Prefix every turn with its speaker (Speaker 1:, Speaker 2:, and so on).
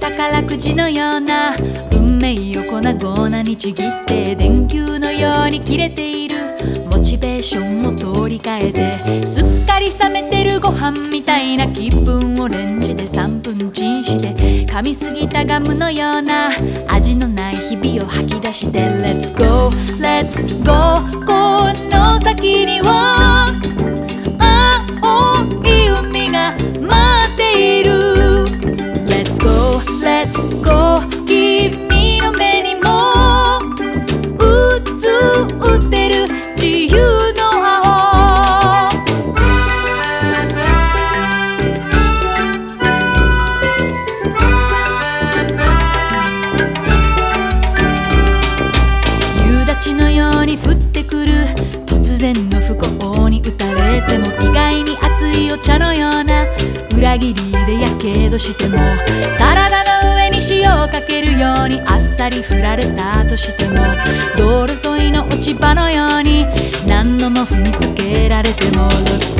Speaker 1: 宝くじのような運命を粉々にちぎって電球のように切れているモチベーションを取り替えてすっかり冷めてるご飯みたいな気分をレンジで3分チンして噛みすぎたガムのような味のない日々を吐き出して Let's go, let's go この先には青い海が待っている Let's go, let's go 君の目にも映ってる自由の青夕立のように降ってくる突然の不幸に打たれても意外に熱いお茶のような裏切りでやけどしてもサラダの上に塩をかけるようにあっさり振られたとしても道路沿いの落ち葉のように何度も踏みつけられても Look